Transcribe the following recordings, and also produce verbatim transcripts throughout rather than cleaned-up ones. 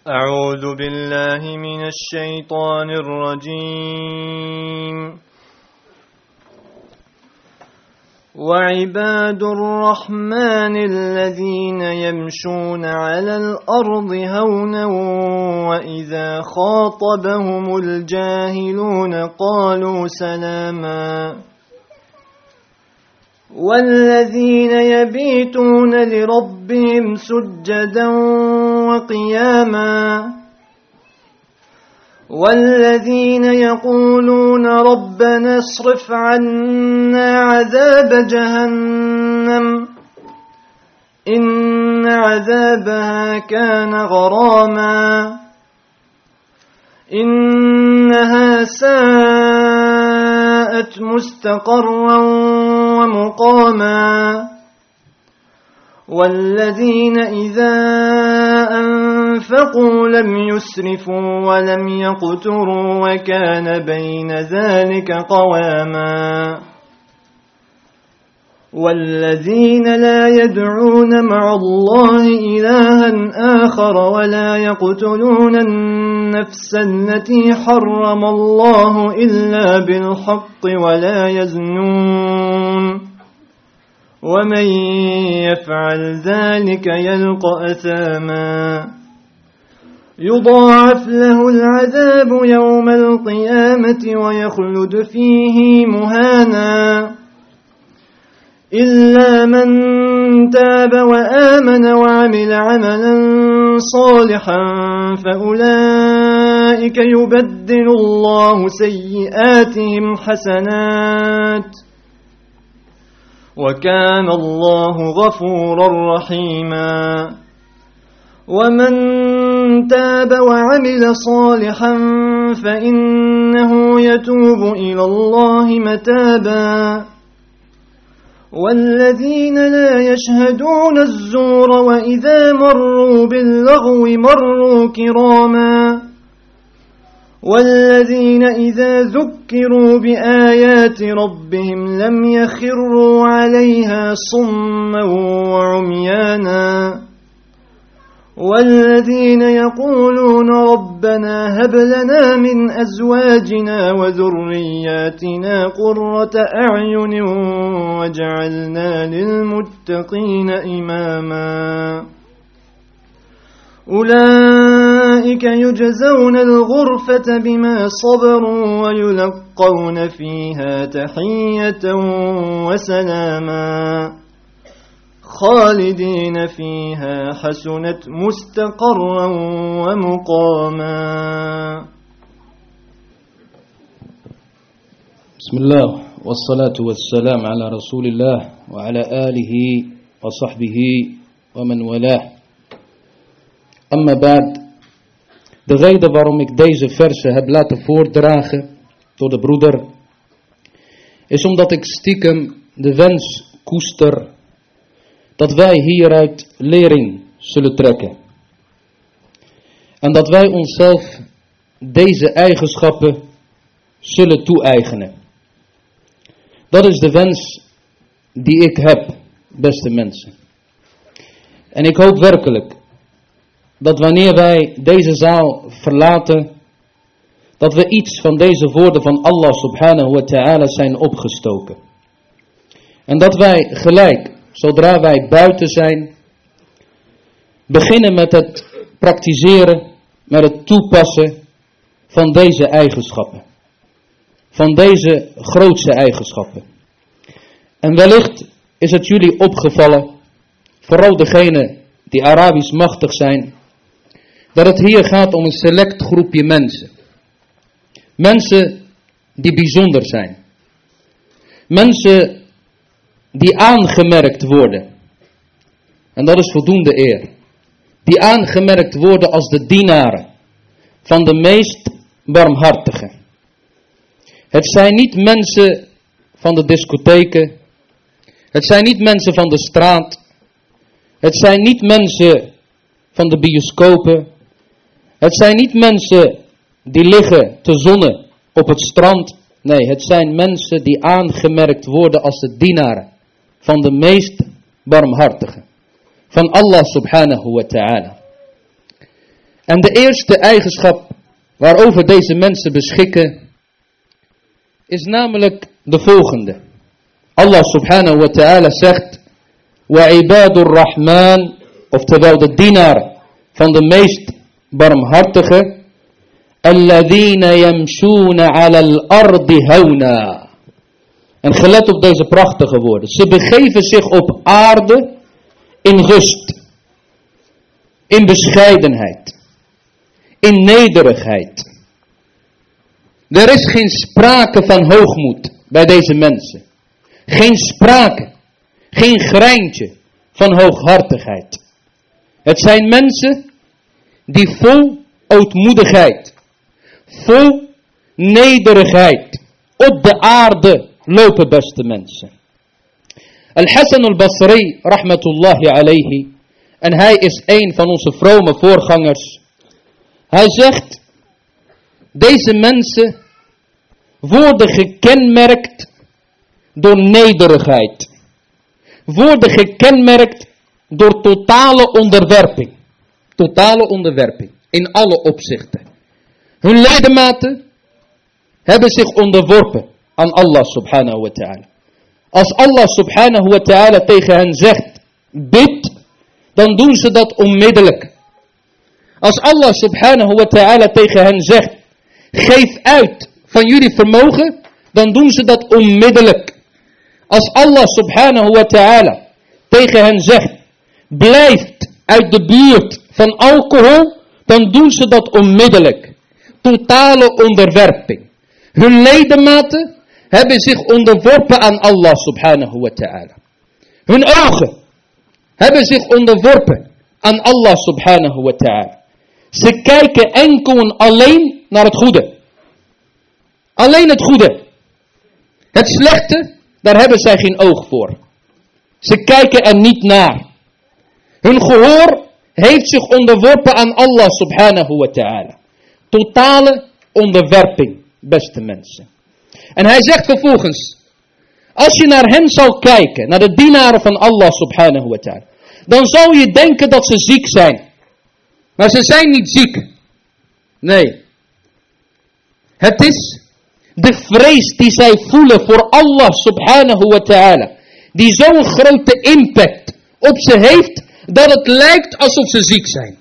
أعوذ بالله من الشيطان الرجيم. وعباد الرحمن الذين يمشون على الأرض هونا وإذا خاطبهم الجاهلون قالوا سلاما والذين يبيتون لربهم سجدا وقياما والذين يقولون ربنا اصرف عنا عذاب جهنم إن عذابها كان غراما إنها ساءت مستقرا ومقاما والذين إذا أنفقوا لم يسرفوا ولم يقتروا وكان بين ذلك قواما والذين لا يدعون مع الله إلها آخر ولا يقتلون النفس التي حرم الله إلا بالحق ولا يزنون ومن يفعل ذلك يلقى أثاما يضاعف له العذاب يوم القيامة ويخلد فيه مهانا إلا من تاب وآمن وعمل عملا صالحا فأولئك يبدل الله سيئاتهم حسنات وكان الله غفورا رحيما ومن تاب وعمل صالحا فإنه يتوب إلى الله متابا والذين لا يشهدون الزور وإذا مروا باللغو مروا كراما والذين إذا ذكروا بآيات ربهم لم يخروا عليها صما وعميانا والذين يقولون ربنا هب لنا من أزواجنا وذرياتنا قرة أعين واجعلنا للمتقين إماما أولئك يجزون الغرفة بما صبروا ويلقون فيها تحية وسلاما خالدين فيها حسنت مستقرا ومقاما. بسم الله والصلاة والسلام على رسول الله وعلى آله وصحبه ومن والاه. Amma baad, de reden waarom ik deze versen heb laten voordragen door de broeder, is omdat ik stiekem de wens koester dat wij hieruit lering zullen trekken. En dat wij onszelf deze eigenschappen zullen toe-eigenen. Dat is de wens die ik heb, beste mensen. En ik hoop werkelijk dat wanneer wij deze zaal verlaten, dat we iets van deze woorden van Allah subhanahu wa ta'ala zijn opgestoken. En dat wij gelijk, zodra wij buiten zijn, beginnen met het praktiseren, met het toepassen van deze eigenschappen. Van deze grootste eigenschappen. En wellicht is het jullie opgevallen, vooral degenen die Arabisch machtig zijn, dat het hier gaat om een select groepje mensen. Mensen die bijzonder zijn. Mensen die aangemerkt worden. En dat is voldoende eer. Die aangemerkt worden als de dienaren van de meest barmhartige. Het zijn niet mensen van de discotheken. Het zijn niet mensen van de straat. Het zijn niet mensen van de bioscopen. Het zijn niet mensen die liggen te zonnen op het strand. Nee, het zijn mensen die aangemerkt worden als de dienaren van de meest barmhartige. Van Allah subhanahu wa ta'ala. En de eerste eigenschap waarover deze mensen beschikken is namelijk de volgende. Allah subhanahu wa ta'ala zegt: wa ibadur rahman, oftewel de dienaren van de meest barmhartige, alladhina yamshuna ala al-ardi hauna. En gelet op deze prachtige woorden. Ze begeven zich op aarde in rust, in bescheidenheid, in nederigheid. Er is geen sprake van hoogmoed bij deze mensen. Geen sprake, geen greintje van hooghartigheid. Het zijn mensen die vol ootmoedigheid, vol nederigheid op de aarde lopen, beste mensen. Al-Hassan al-Basri, rahmatullahi alayhi, en hij is een van onze vrome voorgangers. Hij zegt: deze mensen worden gekenmerkt door nederigheid. Worden gekenmerkt door totale onderwerping. Totale onderwerping. In alle opzichten. Hun ledematen hebben zich onderworpen aan Allah subhanahu wa ta'ala. Als Allah subhanahu wa ta'ala tegen hen zegt: bid, dan doen ze dat onmiddellijk. Als Allah subhanahu wa ta'ala tegen hen zegt: geef uit van jullie vermogen, dan doen ze dat onmiddellijk. Als Allah subhanahu wa ta'ala tegen hen zegt: blijf uit de buurt van alcohol, dan doen ze dat onmiddellijk. Totale onderwerping. Hun ledematen hebben zich onderworpen aan Allah subhanahu wa ta'ala. Hun ogen hebben zich onderworpen aan Allah subhanahu wa ta'ala. Ze kijken enkel en alleen naar het goede. Alleen het goede. Het slechte, daar hebben zij geen oog voor. Ze kijken er niet naar. Hun gehoor heeft zich onderworpen aan Allah subhanahu wa ta'ala. Totale onderwerping, beste mensen. En hij zegt vervolgens: als je naar hen zal kijken, naar de dienaren van Allah subhanahu wa ta'ala, dan zou je denken dat ze ziek zijn. Maar ze zijn niet ziek. Nee. Het is de vrees die zij voelen voor Allah subhanahu wa ta'ala, die zo'n grote impact op ze heeft, dat het lijkt alsof ze ziek zijn.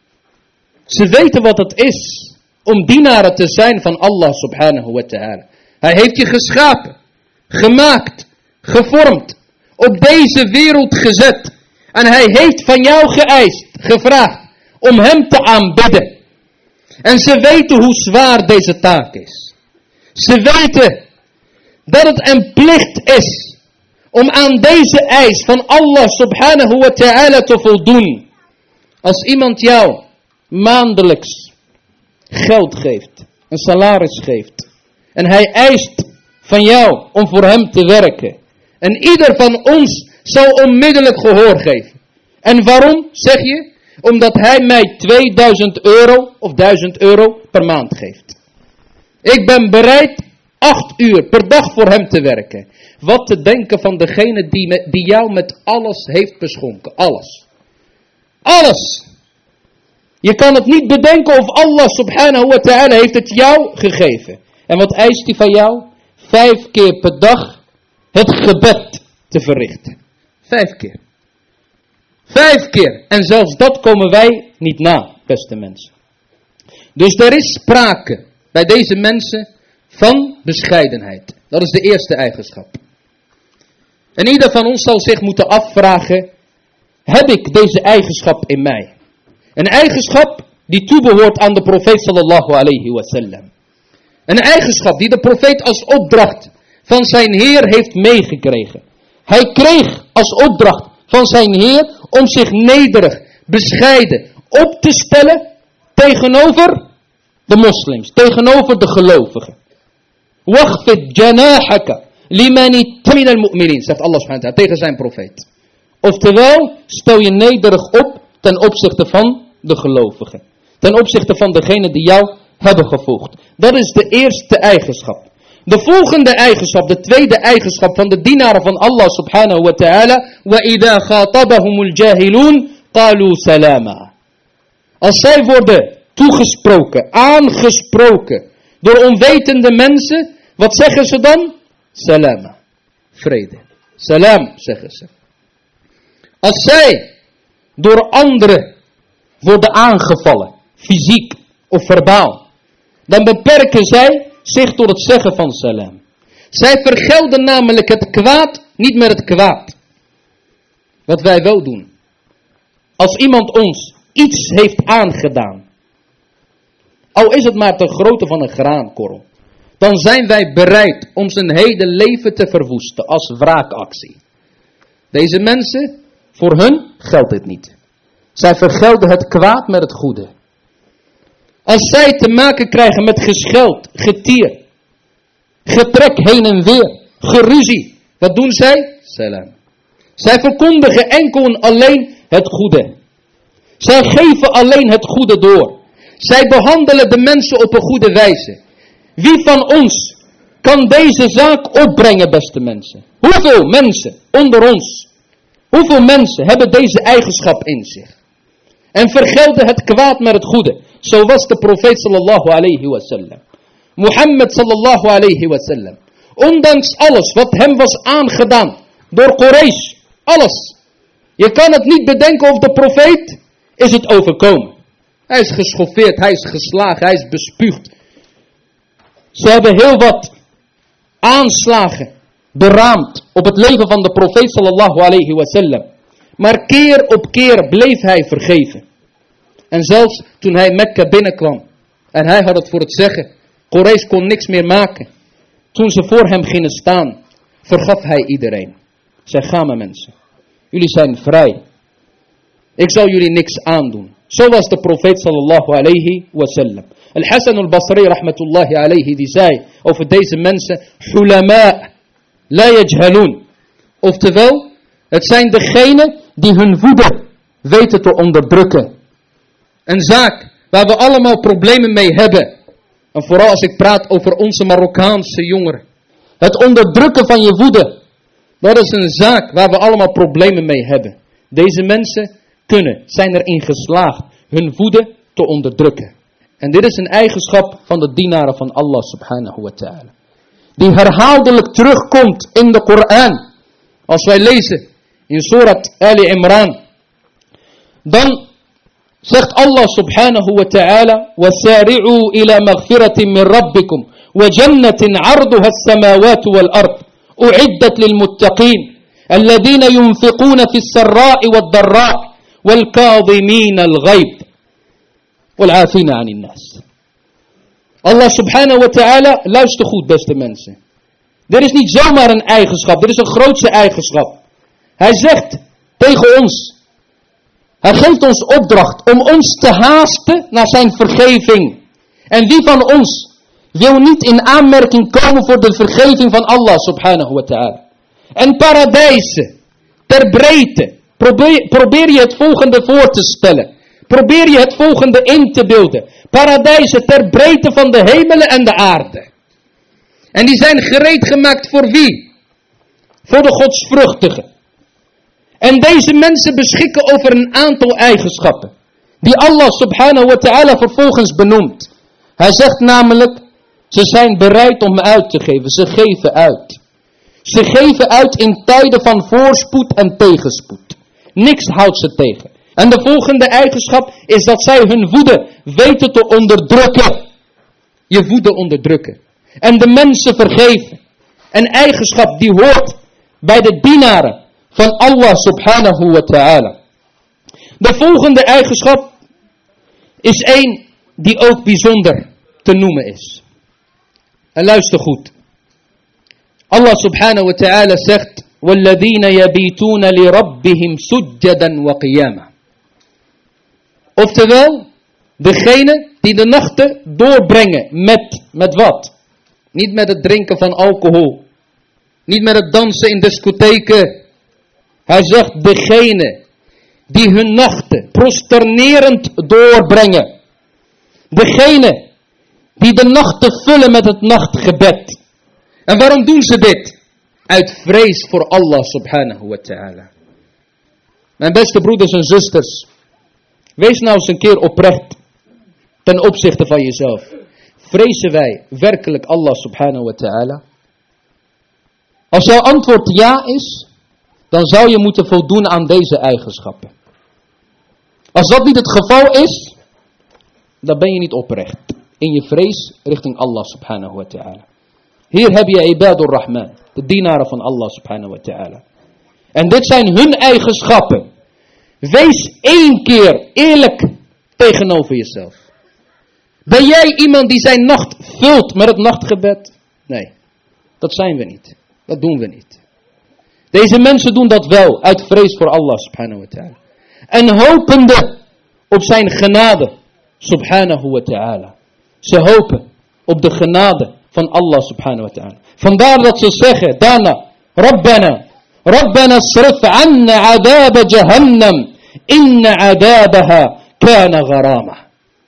Ze weten wat het is om dienaren te zijn van Allah subhanahu wa ta'ala. Hij heeft je geschapen, gemaakt, gevormd, op deze wereld gezet. En hij heeft van jou geëist, gevraagd, om hem te aanbidden. En ze weten hoe zwaar deze taak is. Ze weten dat het een plicht is om aan deze eis van Allah subhanahu wa ta'ala te voldoen. Als iemand jou maandelijks geld geeft, een salaris geeft, en hij eist van jou om voor hem te werken, en ieder van ons zal onmiddellijk gehoor geven. En waarom, zeg je? Omdat hij mij tweeduizend euro of duizend euro per maand geeft. Ik ben bereid acht uur per dag voor hem te werken. Wat te denken van degene die, me, die jou met alles heeft beschonken. Alles. Alles. Je kan het niet bedenken of Allah subhanahu wa ta'ala heeft het jou gegeven. En wat eist hij van jou? Vijf keer per dag het gebed te verrichten. Vijf keer. Vijf keer. En zelfs dat komen wij niet na, beste mensen. Dus er is sprake bij deze mensen van bescheidenheid. Dat is de eerste eigenschap. En ieder van ons zal zich moeten afvragen: heb ik deze eigenschap in mij? Een eigenschap die toebehoort aan de profeet sallallahu alayhi wa sallam. Een eigenschap die de profeet als opdracht van zijn Heer heeft meegekregen. Hij kreeg als opdracht van zijn Heer om zich nederig, bescheiden op te stellen tegenover de moslims, tegenover de gelovigen. Waghfid janahaka limani minal mu'minin, zegt Allah subhanahu wa ta'ala tegen zijn profeet. Oftewel, stel je nederig op ten opzichte van de gelovigen. Ten opzichte van degene die jou hebben gevolgd. Dat is de eerste eigenschap. De volgende eigenschap, de tweede eigenschap van de dienaren van Allah subhanahu wa ta'ala. Wa idha khatabahumul jahilun qalu salama. Als zij worden toegesproken, aangesproken door onwetende mensen. Wat zeggen ze dan? Salam. Vrede. Salam, zeggen ze. Als zij door anderen worden aangevallen, fysiek of verbaal, dan beperken zij zich tot het zeggen van salam. Zij vergelden namelijk het kwaad niet met het kwaad. Wat wij wel doen. Als iemand ons iets heeft aangedaan, al is het maar ter grootte van een graankorrel, dan zijn wij bereid om zijn hele leven te verwoesten als wraakactie. Deze mensen, voor hun geldt dit niet. Zij vergelden het kwaad met het goede. Als zij te maken krijgen met gescheld, getier, getrek heen en weer, geruzie, wat doen zij? Salam. Zij verkondigen enkel en alleen het goede. Zij geven alleen het goede door. Zij behandelen de mensen op een goede wijze. Wie van ons kan deze zaak opbrengen, beste mensen? Hoeveel mensen onder ons, hoeveel mensen hebben deze eigenschap in zich? En vergelden het kwaad met het goede. Zo was de profeet sallallahu alayhi wa sallam. Mohammed sallallahu alayhi wa sallam. Ondanks alles wat hem was aangedaan door Quraysh. Alles. Je kan het niet bedenken of de profeet is het overkomen. Hij is geschoffeerd, hij is geslagen, hij is bespuugd. Ze hebben heel wat aanslagen beraamd op het leven van de profeet sallallahu alayhi wa sallam. Maar keer op keer bleef hij vergeven. En zelfs toen hij Mekka binnenkwam en hij had het voor het zeggen, Quraysh kon niks meer maken. Toen ze voor hem gingen staan, vergaf hij iedereen. Zei, ga maar mensen, jullie zijn vrij. Ik zal jullie niks aandoen. Zo was de profeet sallallahu alayhi wa sallam. Al-Hasan al-Basri rahmatullahi alayhi die zei over deze mensen, hulama la yajhalun. Oftewel, het zijn degenen die hun woede weten te onderdrukken. Een zaak waar we allemaal problemen mee hebben. En vooral als ik praat over onze Marokkaanse jongeren. Het onderdrukken van je woede. Dat is een zaak waar we allemaal problemen mee hebben. Deze mensen kunnen, zijn erin geslaagd hun woede te onderdrukken. En dit is een eigenschap van de dienaren van Allah subhanahu wa ta'ala. Die herhaaldelijk terugkomt in de Koran. Als wij lezen in Surat Ali Imran. Dan zegt Allah subhanahu wa ta'ala. وَسَارِعُوا إِلَى مَغْفِرَةٍ مِّن رَبِّكُمْ وَجَنَّةٍ عَرْضُهَا السَّمَاوَاتُ وَالْأَرْضِ أُعِدَّتْ لِلْمُتَّقِينَ الَّذِينَ يُنْفِقُونَ فِي السَّرَّاءِ وَالضَّرَّاءِ وَالْكَاظِمِينَ الْغَيْظَ وَالْعَافِينَ عَنِ النَّاسِ. Allah subhanahu wa ta'ala, luister goed beste mensen. Dit is niet zomaar een eigenschap, dit is een grootste eigenschap. Hij zegt tegen ons, hij geeft ons opdracht om ons te haasten naar zijn vergeving. En wie van ons wil niet in aanmerking komen voor de vergeving van Allah subhanahu wa ta'ala. En paradijzen, ter breedte, probeer, probeer je het volgende voor te stellen. Probeer je het volgende in te beelden. Paradijzen ter breedte van de hemelen en de aarde. En die zijn gereed gemaakt voor wie? Voor de godsvruchtigen. En deze mensen beschikken over een aantal eigenschappen. Die Allah subhanahu wa ta'ala vervolgens benoemt. Hij zegt namelijk, ze zijn bereid om uit te geven. Ze geven uit. Ze geven uit in tijden van voorspoed en tegenspoed. Niks houdt ze tegen. En de volgende eigenschap is dat zij hun woede weten te onderdrukken. Je woede onderdrukken. En de mensen vergeven. Een eigenschap die hoort bij de dienaren van Allah subhanahu wa ta'ala. De volgende eigenschap is één die ook bijzonder te noemen is. En luister goed. Allah subhanahu wa ta'ala zegt, وَالَّذِينَ يَبِيتُونَ لِرَبِّهِمْ سُجَّدًا وَقِيَامًا. Oftewel, degene die de nachten doorbrengen met, met wat? Niet met het drinken van alcohol. Niet met het dansen in discotheken. Hij zegt, degene die hun nachten prosternerend doorbrengen. Degene die de nachten vullen met het nachtgebed. En waarom doen ze dit? Uit vrees voor Allah subhanahu wa ta'ala. Mijn beste broeders en zusters. Wees nou eens een keer oprecht ten opzichte van jezelf. Vrezen wij werkelijk Allah subhanahu wa ta'ala? Als jouw antwoord ja is, dan zou je moeten voldoen aan deze eigenschappen. Als dat niet het geval is, dan ben je niet oprecht in je vrees richting Allah subhanahu wa ta'ala. Hier heb je Ibadur Rahman, de dienaren van Allah subhanahu wa ta'ala. En dit zijn hun eigenschappen. Wees één keer eerlijk tegenover jezelf. Ben jij iemand die zijn nacht vult met het nachtgebed? Nee, dat zijn we niet. Dat doen we niet. Deze mensen doen dat wel uit vrees voor Allah subhanahu wa ta'ala. En hopende op zijn genade subhanahu wa ta'ala. Ze hopen op de genade van Allah subhanahu wa ta'ala. Vandaar dat ze zeggen daarna, Rabbana, Rabbana srif anna adaba jahannam, inna adabaha kana gharama.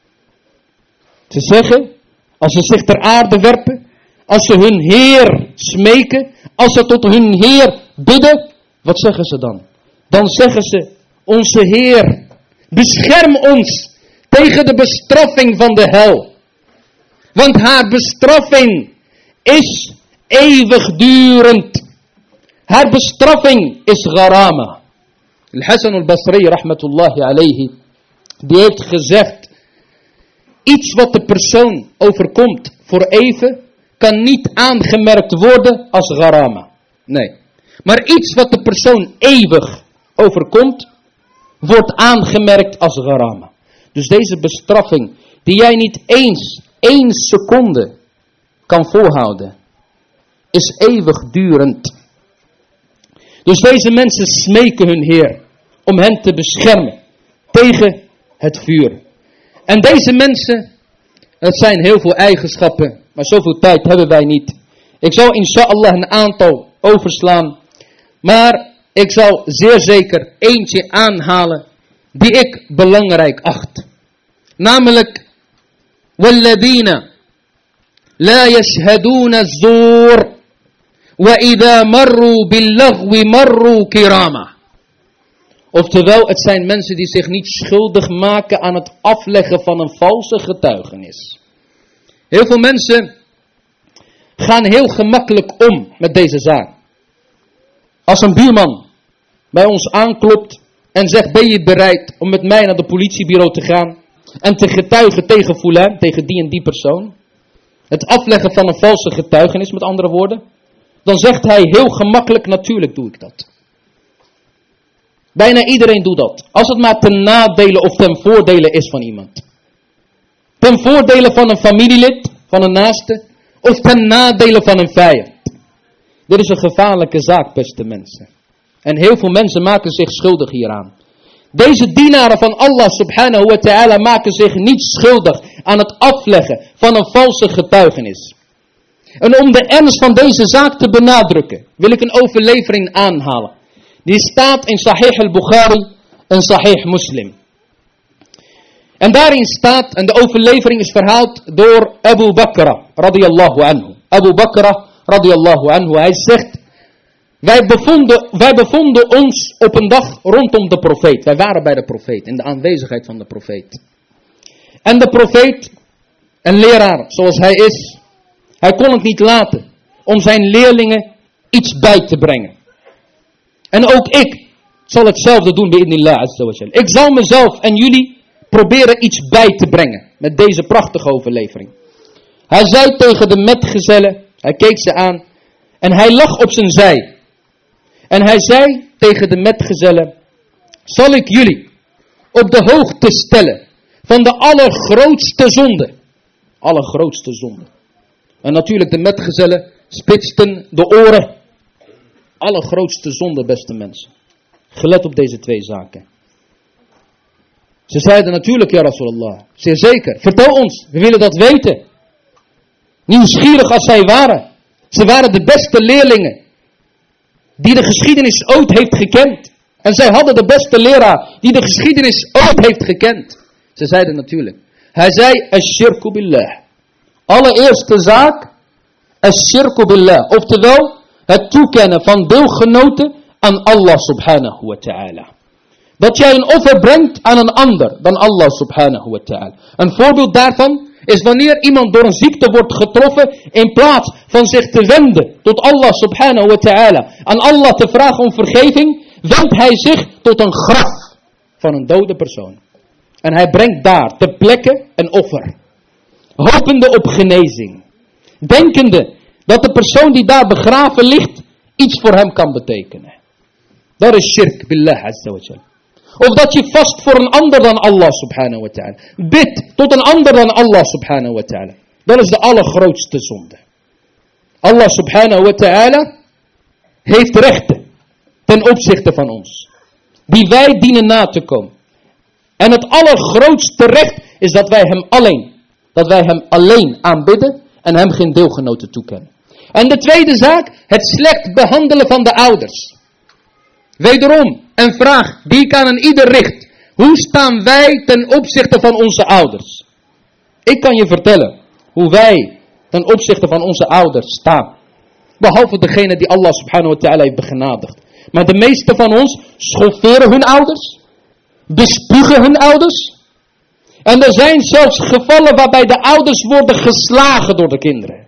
Ze zeggen, als ze zich ter aarde werpen, als ze hun Heer smeken, als ze tot hun Heer bidden, wat zeggen ze dan? Dan zeggen ze, onze Heer, bescherm ons tegen de bestraffing van de hel. Want haar bestraffing is eeuwigdurend. Haar bestraffing is gharama. Al-Hasan al-Basri, rahmatullahi alayhi, die heeft gezegd, iets wat de persoon overkomt voor even, kan niet aangemerkt worden als gharama. Nee. Maar iets wat de persoon eeuwig overkomt, wordt aangemerkt als gharama. Dus deze bestraffing, die jij niet eens één seconde kan volhouden, is eeuwigdurend. Dus deze mensen smeken hun Heer om hen te beschermen tegen het vuur. En deze mensen, het zijn heel veel eigenschappen, maar zoveel tijd hebben wij niet. Ik zal inshallah een aantal overslaan, maar ik zal zeer zeker eentje aanhalen die ik belangrijk acht. Namelijk, وَالَّذِينَ لَا يَشْهَدُونَ الزُّورَ وَإِذَا مَرُّوا بِاللَّغْوِ مَرُّوا كِرَامًا. Oftewel, het zijn mensen die zich niet schuldig maken aan het afleggen van een valse getuigenis. Heel veel mensen gaan heel gemakkelijk om met deze zaak. Als een buurman bij ons aanklopt en zegt, ben je bereid om met mij naar de politiebureau te gaan en te getuigen tegen Fulan, tegen die en die persoon? Het afleggen van een valse getuigenis, met andere woorden. Dan zegt hij heel gemakkelijk, natuurlijk doe ik dat. Bijna iedereen doet dat. Als het maar ten nadele of ten voordele is van iemand. Ten voordele van een familielid, van een naaste, of ten nadele van een vijand. Dit is een gevaarlijke zaak, beste mensen. En heel veel mensen maken zich schuldig hieraan. Deze dienaren van Allah subhanahu wa ta'ala maken zich niet schuldig aan het afleggen van een valse getuigenis. En om de ernst van deze zaak te benadrukken, wil ik een overlevering aanhalen. Die staat in Sahih al-Bukhari en Sahih Muslim. En daarin staat, en de overlevering is verhaald door Abu Bakr radiyallahu anhu. Abu Bakr radiyallahu anhu, hij zegt, wij bevonden, wij bevonden ons op een dag rondom de profeet. Wij waren bij de profeet, in de aanwezigheid van de profeet. En de profeet, een leraar zoals hij is, hij kon het niet laten om zijn leerlingen iets bij te brengen. En ook ik zal hetzelfde doen bij idnillah azza wa jal. Ik zal mezelf en jullie proberen iets bij te brengen met deze prachtige overlevering. Hij zei tegen de metgezellen, hij keek ze aan en hij lag op zijn zij. En hij zei tegen de metgezellen, zal ik jullie op de hoogte stellen van de allergrootste zonde. Allergrootste zonde. En natuurlijk de metgezellen spitsten de oren. Allergrootste zonde, beste mensen. Gelet op deze twee zaken. Ze zeiden natuurlijk, ja Rasulallah. Zeer zeker. Vertel ons, we willen dat weten. Nieuwsgierig als zij waren. Ze waren de beste leerlingen die de geschiedenis ooit heeft gekend. En zij hadden de beste leraar die de geschiedenis ooit heeft gekend. Ze zeiden natuurlijk. Hij zei, ash-shirku billah. Allereerste zaak, ash-shirku billah. Oftewel, het toekennen van deelgenoten aan Allah subhanahu wa ta'ala. Dat jij een offer brengt aan een ander dan Allah subhanahu wa ta'ala. Een voorbeeld daarvan is wanneer iemand door een ziekte wordt getroffen, in plaats van zich te wenden tot Allah subhanahu wa ta'ala, aan Allah te vragen om vergeving, wendt hij zich tot een graf van een dode persoon. En hij brengt daar ter plekke een offer. Hopende op genezing. Denkende dat de persoon die daar begraven ligt, iets voor hem kan betekenen. Dat is shirk billah azza wa jal. Of dat je vast voor een ander dan Allah subhanahu wa ta'ala. Bid tot een ander dan Allah subhanahu wa ta'ala. Dat is de allergrootste zonde. Allah subhanahu wa ta'ala heeft rechten ten opzichte van ons. Die wij dienen na te komen. En het allergrootste recht is dat wij hem alleen, dat wij hem alleen aanbidden en hem geen deelgenoten toekennen. En de tweede zaak, het slecht behandelen van de ouders. Wederom, een vraag die ik aan een ieder richt. Hoe staan wij ten opzichte van onze ouders? Ik kan je vertellen hoe wij ten opzichte van onze ouders staan. Behalve degene die Allah subhanahu wa ta'ala heeft begenadigd. Maar de meeste van ons schofferen hun ouders. Bespugen hun ouders. En er zijn zelfs gevallen waarbij de ouders worden geslagen door de kinderen.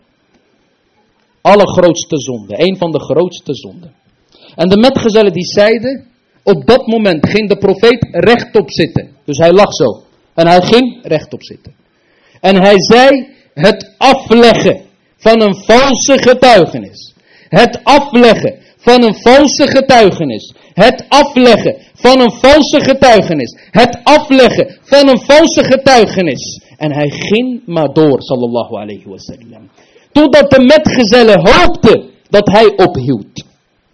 Allergrootste zonde. Een van de grootste zonden. En de metgezellen die zeiden, op dat moment ging de profeet rechtop zitten. Dus hij lag zo. En hij ging rechtop zitten. En hij zei, het afleggen van een valse getuigenis. Het afleggen van een valse getuigenis. Het afleggen van een valse getuigenis. Het afleggen van een valse getuigenis. En hij ging maar door, sallallahu alayhi wa sallam. Totdat de metgezellen hoopten dat hij ophield.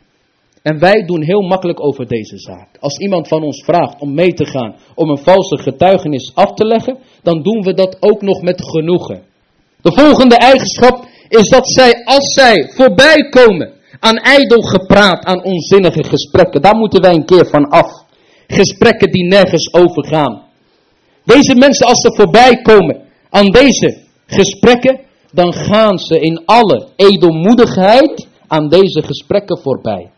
En wij doen heel makkelijk over deze zaak. Als iemand van ons vraagt om mee te gaan om een valse getuigenis af te leggen, dan doen we dat ook nog met genoegen. De volgende eigenschap is dat zij, als zij voorbij komen aan ijdel gepraat, aan onzinnige gesprekken, daar moeten wij een keer van af. Gesprekken die nergens over gaan. Deze mensen, als ze voorbij komen aan deze gesprekken, dan gaan ze in alle edelmoedigheid aan deze gesprekken voorbij.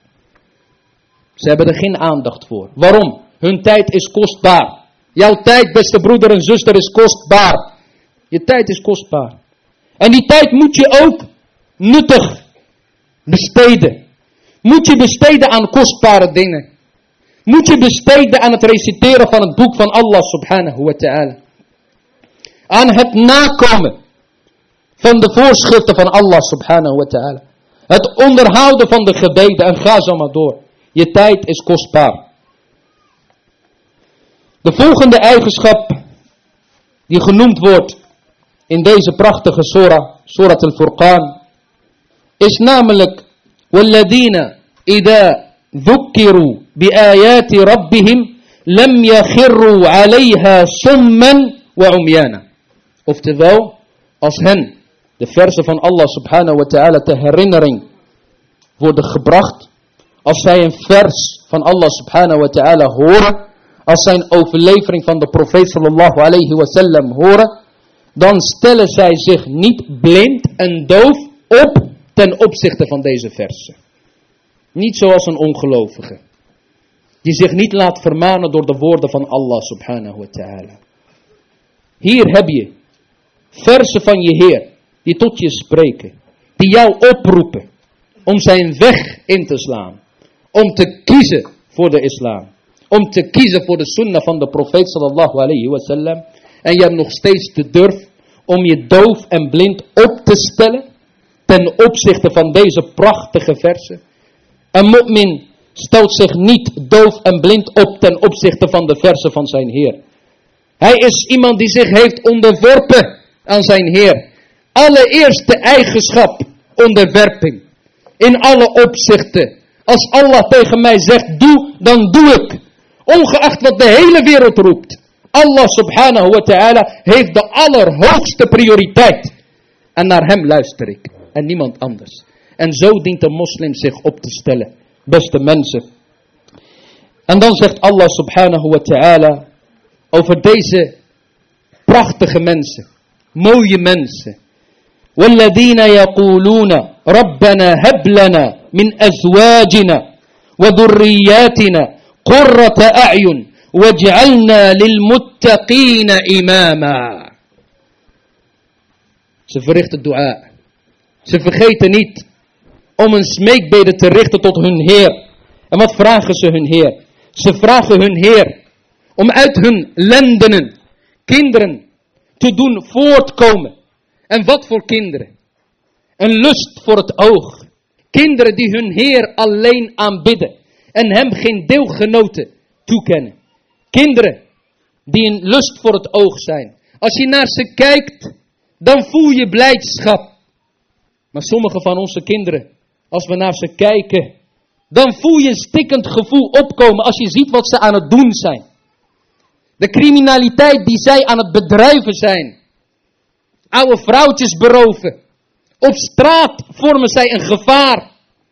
Ze hebben er geen aandacht voor. Waarom? Hun tijd is kostbaar. Jouw tijd, beste broeder en zuster, is kostbaar. Je tijd is kostbaar. En die tijd moet je ook nuttig besteden. Moet je besteden aan kostbare dingen. Moet je besteden aan het reciteren van het boek van Allah subhanahu wa ta'ala. Aan het nakomen van de voorschriften van Allah subhanahu wa ta'ala. Het onderhouden van de gebeden en ga zo maar door. Je tijd is kostbaar. De volgende eigenschap die genoemd wordt in deze prachtige surah, Surat al-Furqan, is namelijk وَالَّذِينَ إِذَا ذُكِّرُوا بِآيَاتِ رَبِّهِمْ لَمْ يَخِرُّوا عَلَيْهَا صُمًّا وَعُمْيَانًا. Oftewel, als hen de verzen van Allah subhanahu wa ta'ala ter herinnering worden gebracht, als zij een vers van Allah subhanahu wa ta'ala horen, als zij een overlevering van de profeet sallallahu alayhi wa sallam horen, dan stellen zij zich niet blind en doof op ten opzichte van deze versen. Niet zoals een ongelovige, die zich niet laat vermanen door de woorden van Allah subhanahu wa ta'ala. Hier heb je versen van je Heer, die tot je spreken, die jou oproepen om zijn weg in te slaan. Om te kiezen voor de islam. Om te kiezen voor de sunnah van de profeet sallallahu alayhi wa sallam. En je hebt nog steeds de durf om je doof en blind op te stellen ten opzichte van deze prachtige versen. Een mu'min stelt zich niet doof en blind op ten opzichte van de versen van zijn Heer. Hij is iemand die zich heeft onderworpen aan zijn Heer. Allereerste eigenschap, onderwerping. In alle opzichten. Als Allah tegen mij zegt, doe, dan doe ik. Ongeacht wat de hele wereld roept. Allah subhanahu wa ta'ala heeft de allerhoogste prioriteit. En naar hem luister ik. En niemand anders. En zo dient de moslim zich op te stellen. Beste mensen. En dan zegt Allah subhanahu wa ta'ala over deze prachtige mensen. Mooie mensen. وَالَّذِينَ يَقُولُونَ رَبَّنَا هَبْ لَنَا مِنْ أَزْوَاجِنَا وَذُرِّيَّاتِنَا قُرَّةَ أَعْيُنٍ وَجْعَلْنَا لِلْمُتَّقِينَ إِمَامًا. Ze verrichten dua. Ze vergeten niet om een smeekbede te richten tot hun Heer. En wat vragen ze hun Heer? Ze vragen hun Heer om uit hun lendenen kinderen te doen voortkomen. En wat voor kinderen? Een lust voor het oog. Kinderen die hun Heer alleen aanbidden en hem geen deelgenoten toekennen. Kinderen die een lust voor het oog zijn. Als je naar ze kijkt, dan voel je blijdschap. Maar sommige van onze kinderen, als we naar ze kijken, dan voel je een stikkend gevoel opkomen als je ziet wat ze aan het doen zijn. De criminaliteit die zij aan het bedrijven zijn. Oude vrouwtjes beroven. Op straat vormen zij een gevaar.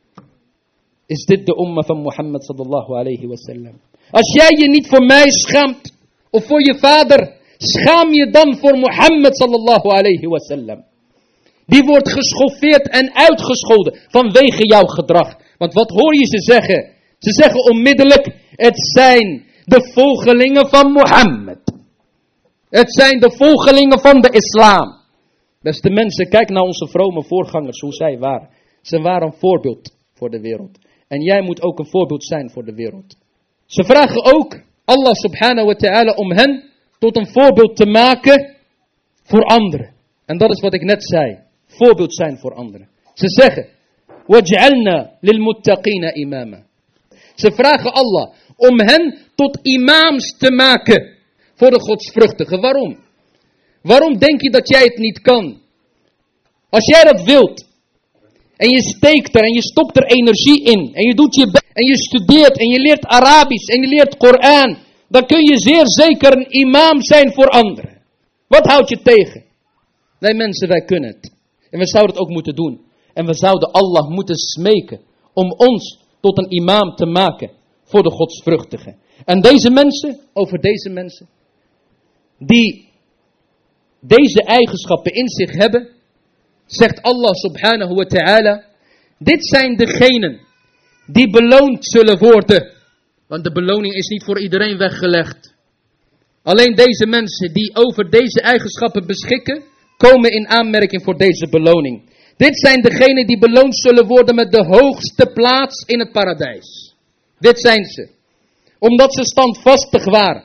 Is dit de umma van Mohammed sallallahu alayhi wa sallam? Als jij je niet voor mij schaamt, of voor je vader, schaam je dan voor Mohammed sallallahu alayhi wa sallam. Die wordt geschoffeerd en uitgescholden vanwege jouw gedrag. Want wat hoor je ze zeggen? Ze zeggen onmiddellijk, het zijn de volgelingen van Mohammed. Het zijn de volgelingen van de islam. Beste mensen, kijk naar onze vrome voorgangers, hoe zij waren. Ze waren een voorbeeld voor de wereld. En jij moet ook een voorbeeld zijn voor de wereld. Ze vragen ook Allah subhanahu wa ta'ala om hen tot een voorbeeld te maken voor anderen. En dat is wat ik net zei. Voorbeeld zijn voor anderen. Ze zeggen, وَجْعَلْنَا لِلْمُتَّقِينَ إِمَامًا. Ze vragen Allah om hen tot imams te maken voor de godsvruchtigen. Waarom? Waarom denk je dat jij het niet kan? Als jij dat wilt, en je steekt er en je stopt er energie in, en je doet je best, en je studeert, en je leert Arabisch, en je leert Koran, dan kun je zeer zeker een imam zijn voor anderen. Wat houdt je tegen? Nee mensen, wij kunnen het. En we zouden het ook moeten doen. En we zouden Allah moeten smeken om ons tot een imam te maken voor de godsvruchtigen. En deze mensen, over deze mensen, die deze eigenschappen in zich hebben, zegt Allah subhanahu wa ta'ala, dit zijn degenen die beloond zullen worden. Want de beloning is niet voor iedereen weggelegd. Alleen deze mensen die over deze eigenschappen beschikken, komen in aanmerking voor deze beloning. Dit zijn degenen die beloond zullen worden met de hoogste plaats in het paradijs. Dit zijn ze. Omdat ze standvastig waren.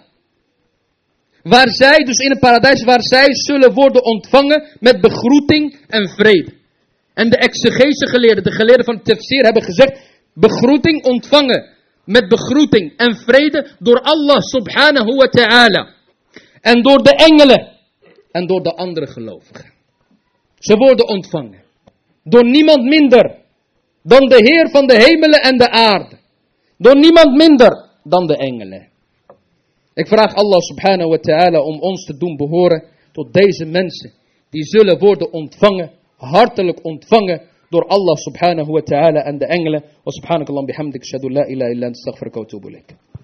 Waar zij, dus in het paradijs, waar zij zullen worden ontvangen met begroeting en vrede. En de exegese geleerden, de geleerden van het tafsir hebben gezegd, begroeting ontvangen met begroeting en vrede door Allah subhanahu wa ta'ala. En door de engelen en door de andere gelovigen. Ze worden ontvangen. Door niemand minder dan de Heer van de hemelen en de aarde. Door niemand minder dan de engelen. Ik vraag Allah subhanahu wa ta'ala om ons te doen behoren tot deze mensen. Die zullen worden ontvangen, hartelijk ontvangen door Allah subhanahu wa ta'ala en de engelen. Wa subhanakallah bihamdik, shadu la ilaha illa anta astaghfiruka wa atubu ilaik.